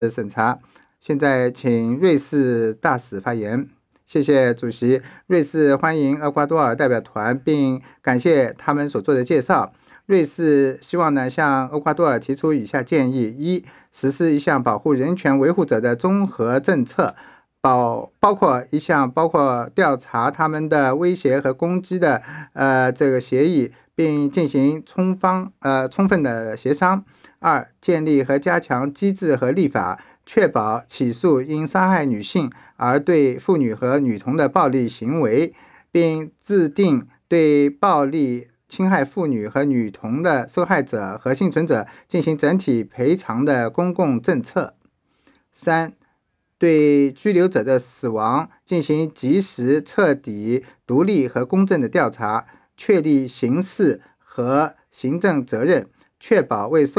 审查。现在请瑞士大使发言。谢谢主席。瑞士欢迎厄瓜多尔代表团，并感谢他们所做的介绍。瑞士希望呢向厄瓜多尔提出以下建议：一、实施一项保护人权维护者的综合政策，包括调查他们的威胁和攻击的这个协议，并进行充分的协商。二、建立和加强机制和立法，确保起诉因杀害女性而对妇女和女童的暴力行为，并制定对暴力侵害妇女和女童的受害者和幸存者进行整体赔偿的公共政策。三、对拘留者的死亡进行及时、彻底、独立和公正的调查，确立刑事和行政责任，确保为受